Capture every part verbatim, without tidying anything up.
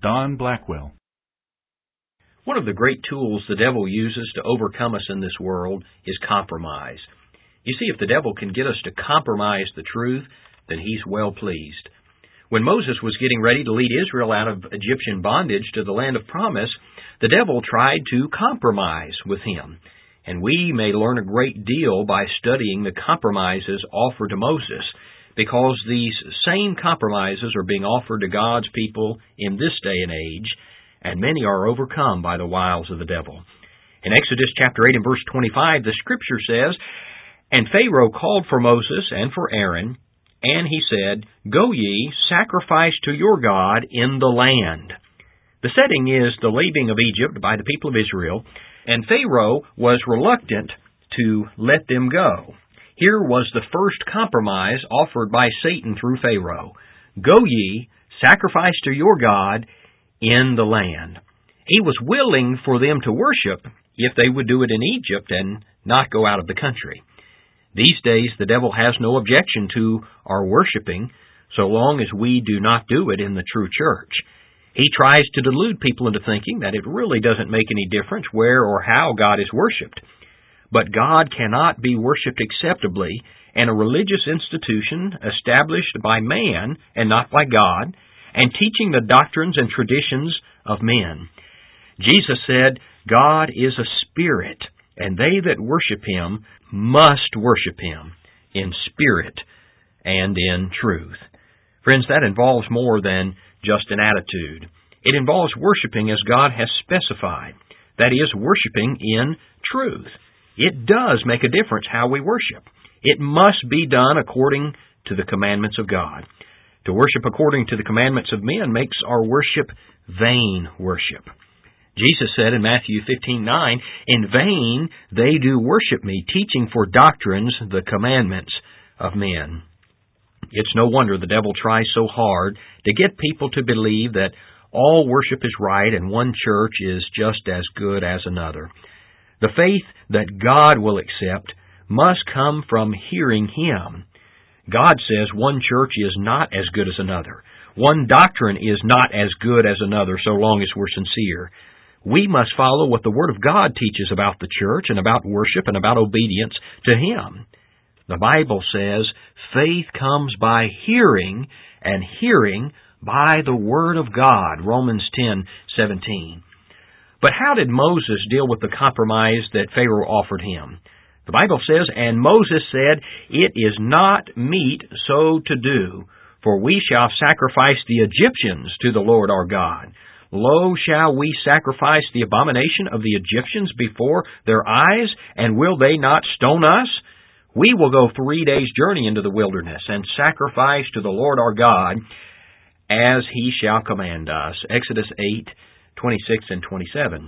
Don Blackwell. One of the great tools the devil uses to overcome us in this world is compromise. You see, if the devil can get us to compromise the truth, then he's well pleased. When Moses was getting ready to lead Israel out of Egyptian bondage to the land of promise, the devil tried to compromise with him. And we may learn a great deal by studying the compromises offered to Moses, because these same compromises are being offered to God's people in this day and age, and many are overcome by the wiles of the devil. In Exodus chapter eight and verse twenty-five, the Scripture says, "And Pharaoh called for Moses and for Aaron, and he said, Go ye, sacrifice to your God in the land." The setting is the leaving of Egypt by the people of Israel, and Pharaoh was reluctant to let them go. Here was the first compromise offered by Satan through Pharaoh. Go ye, sacrifice to your God in the land. He was willing for them to worship if they would do it in Egypt and not go out of the country. These days, the devil has no objection to our worshiping, so long as we do not do it in the true church. He tries to delude people into thinking that it really doesn't make any difference where or how God is worshipped. But God cannot be worshipped acceptably in a religious institution established by man and not by God, and teaching the doctrines and traditions of men. Jesus said, God is a spirit, and they that worship Him must worship Him in spirit and in truth. Friends, that involves more than just an attitude. It involves worshiping as God has specified. That is, worshiping in truth. It does make a difference how we worship. It must be done according to the commandments of God. To worship according to the commandments of men makes our worship vain worship. Jesus said in Matthew fifteen nine, In vain they do worship me, teaching for doctrines the commandments of men. It's no wonder the devil tries so hard to get people to believe that all worship is right and one church is just as good as another. The faith that God will accept must come from hearing Him. God says one church is not as good as another. One doctrine is not as good as another, so long as we're sincere. We must follow what the Word of God teaches about the church and about worship and about obedience to Him. The Bible says, faith comes by hearing, and hearing by the Word of God, Romans ten seventeen. But how did Moses deal with the compromise that Pharaoh offered him? The Bible says, And Moses said, It is not meet so to do, for we shall sacrifice the Egyptians to the Lord our God. Lo, shall we sacrifice the abomination of the Egyptians before their eyes, and will they not stone us? We will go three days' journey into the wilderness, and sacrifice to the Lord our God, as He shall command us. Exodus eight twenty-six and twenty-seven.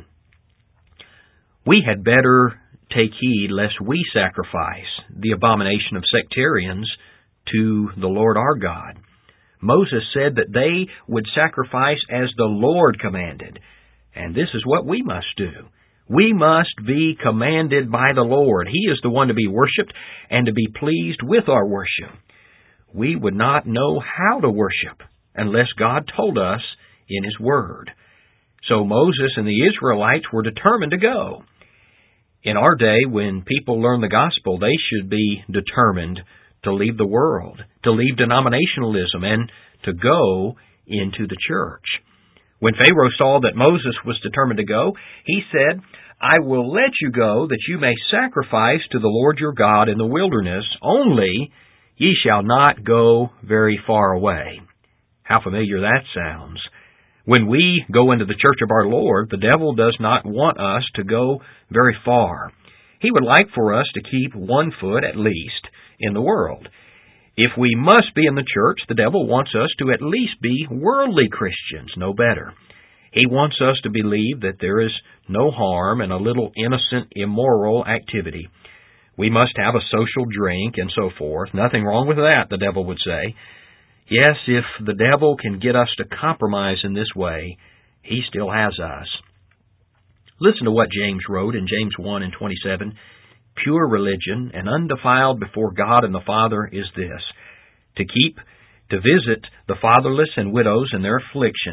We had better take heed lest we sacrifice the abomination of sectarians to the Lord our God. Moses said that they would sacrifice as the Lord commanded, and this is what we must do. We must be commanded by the Lord. He is the one to be worshipped and to be pleased with our worship. We would not know how to worship unless God told us in His Word. So Moses and the Israelites were determined to go. In our day, when people learn the gospel, they should be determined to leave the world, to leave denominationalism, and to go into the church. When Pharaoh saw that Moses was determined to go, he said, I will let you go, that you may sacrifice to the Lord your God in the wilderness, only ye shall not go very far away. How familiar that sounds. When we go into the church of our Lord, the devil does not want us to go very far. He would like for us to keep one foot, at least, in the world. If we must be in the church, the devil wants us to at least be worldly Christians, no better. He wants us to believe that there is no harm in a little innocent, immoral activity. We must have a social drink and so forth. Nothing wrong with that, the devil would say. Yes, if the devil can get us to compromise in this way, he still has us. Listen to what James wrote in James one and twenty-seven. Pure religion and undefiled before God and the Father is this, to keep, to visit the fatherless and widows in their affliction,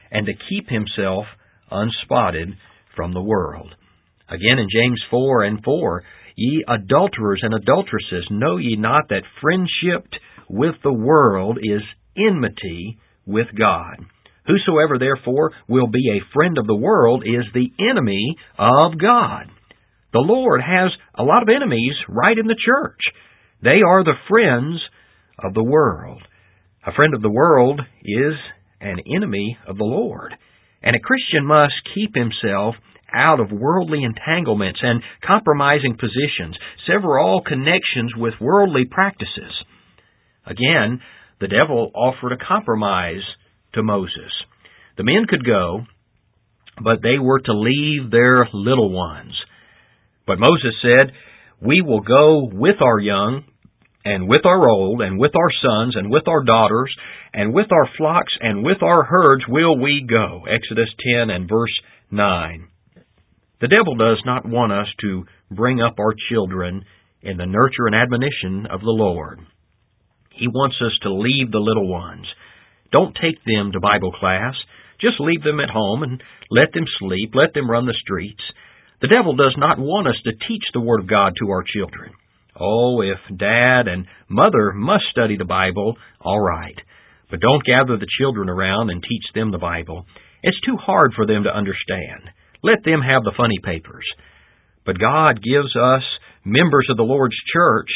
and to keep himself unspotted from the world. Again in James four and four, Ye adulterers and adulteresses, know ye not that friendship with the world is enmity with God? Whosoever therefore will be a friend of the world is the enemy of God. The Lord has a lot of enemies right in the church. They are the friends of the world. A friend of the world is an enemy of the Lord. And a Christian must keep himself out of worldly entanglements and compromising positions, sever all connections with worldly practices. Again, the devil offered a compromise to Moses. The men could go, but they were to leave their little ones. But Moses said, We will go with our young, and with our old, and with our sons, and with our daughters, and with our flocks, and with our herds will we go. Exodus ten and verse nine. The devil does not want us to bring up our children in the nurture and admonition of the Lord. He wants us to leave the little ones. Don't take them to Bible class. Just leave them at home and let them sleep. Let them run the streets. The devil does not want us to teach the Word of God to our children. Oh, if Dad and Mother must study the Bible, all right. But don't gather the children around and teach them the Bible. It's too hard for them to understand. Let them have the funny papers. But God gives us, members of the Lord's church,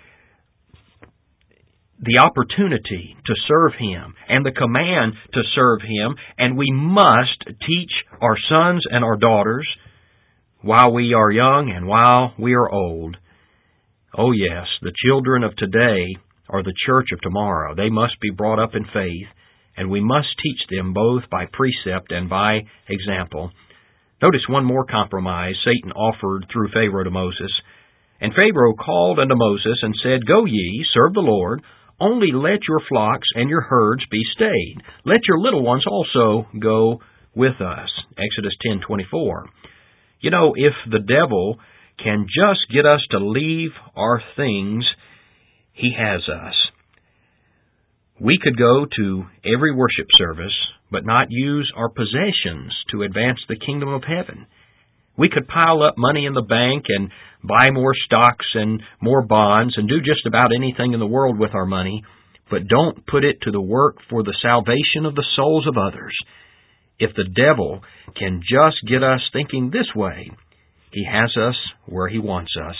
the opportunity to serve Him and the command to serve Him, and we must teach our sons and our daughters while we are young and while we are old. Oh yes, the children of today are the church of tomorrow. They must be brought up in faith, and we must teach them both by precept and by example. Notice one more compromise Satan offered through Pharaoh to Moses. And Pharaoh called unto Moses and said, Go ye, serve the Lord, only let your flocks and your herds be stayed. Let your little ones also go with us. Exodus ten twenty-four. You know, if the devil can just get us to leave our things, he has us. We could go to every worship service, but not use our possessions to advance the kingdom of heaven. We could pile up money in the bank and buy more stocks and more bonds and do just about anything in the world with our money, but don't put it to the work for the salvation of the souls of others. If the devil can just get us thinking this way, he has us where he wants us.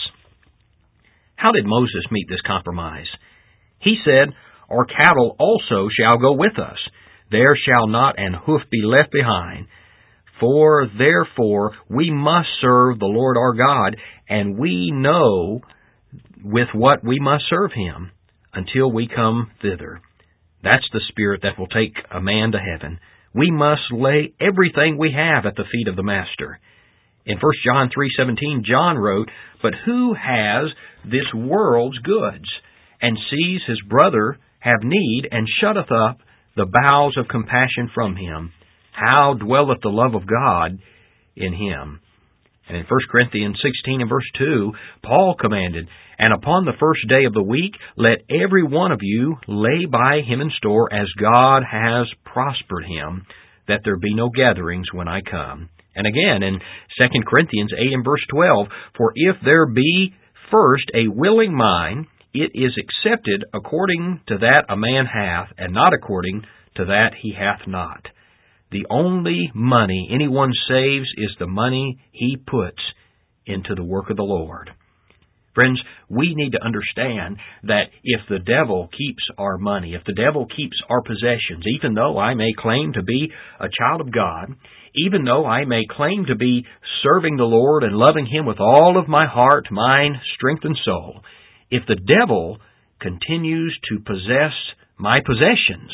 How did Moses meet this compromise? He said, Our cattle also shall go with us. There shall not an hoof be left behind. For therefore we must serve the Lord our God, and we know with what we must serve Him until we come thither. That's the spirit that will take a man to heaven. We must lay everything we have at the feet of the Master. In First John three seventeen, John wrote, But who has this world's goods, and sees his brother have need, and shutteth up the bowels of compassion from him? How dwelleth the love of God in him? And in First Corinthians sixteen and verse two, Paul commanded, And upon the first day of the week, let every one of you lay by him in store, as God has prospered him, that there be no gatherings when I come. And again in Second Corinthians eight and verse twelve, For if there be first a willing mind, it is accepted according to that a man hath, and not according to that he hath not. The only money anyone saves is the money he puts into the work of the Lord. Friends, we need to understand that if the devil keeps our money, if the devil keeps our possessions, even though I may claim to be a child of God, even though I may claim to be serving the Lord and loving Him with all of my heart, mind, strength, and soul, if the devil continues to possess my possessions,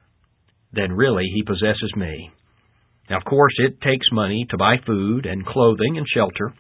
then really he possesses me. Now, of course, it takes money to buy food and clothing and shelter.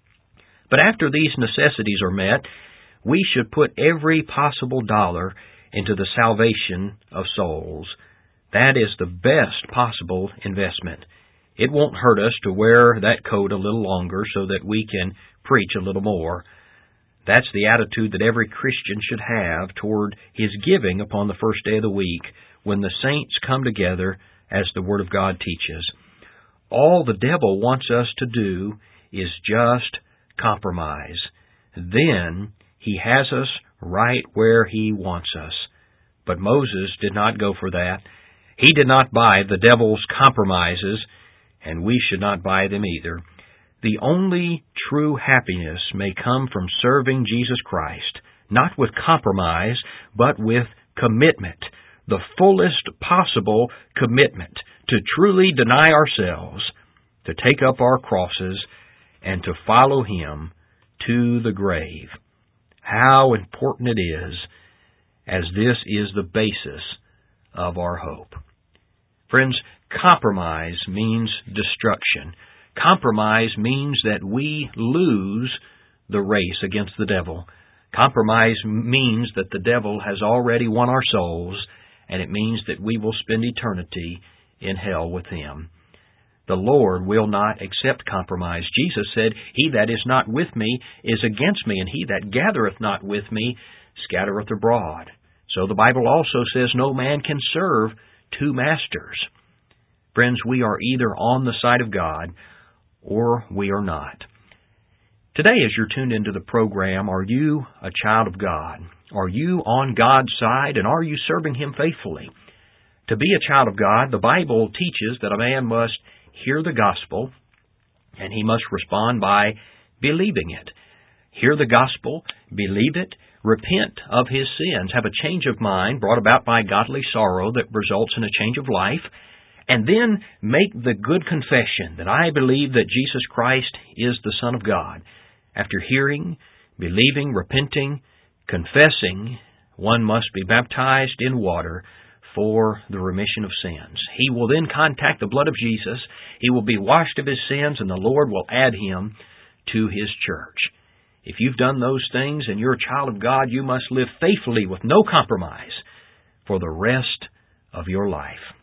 But after these necessities are met, we should put every possible dollar into the salvation of souls. That is the best possible investment. It won't hurt us to wear that coat a little longer so that we can preach a little more. That's the attitude that every Christian should have toward his giving upon the first day of the week, when the saints come together as the Word of God teaches. All the devil wants us to do is just compromise. Then he has us right where he wants us. But Moses did not go for that. He did not buy the devil's compromises, and we should not buy them either. The only true happiness may come from serving Jesus Christ, not with compromise, but with commitment, the fullest possible commitment to truly deny ourselves, to take up our crosses, and to follow Him to the grave. How important it is, as this is the basis of our hope. Friends, compromise means destruction. Compromise means that we lose the race against the devil. Compromise means that the devil has already won our souls, and it means that we will spend eternity in hell with him. The Lord will not accept compromise. Jesus said, "He that is not with me is against me, and he that gathereth not with me scattereth abroad." So the Bible also says no man can serve two masters. Friends, we are either on the side of God or we are not. Today, as you're tuned into the program, are you a child of God? Are you on God's side, and are you serving Him faithfully? To be a child of God, the Bible teaches that a man must hear the gospel, and he must respond by believing it. Hear the gospel, believe it, repent of his sins, have a change of mind brought about by godly sorrow that results in a change of life, and then make the good confession that I believe that Jesus Christ is the Son of God. After hearing, believing, repenting, confessing, one must be baptized in water for the remission of sins. He will then contact the blood of Jesus. He will be washed of his sins, and the Lord will add him to His church. If you've done those things and you're a child of God, you must live faithfully with no compromise for the rest of your life.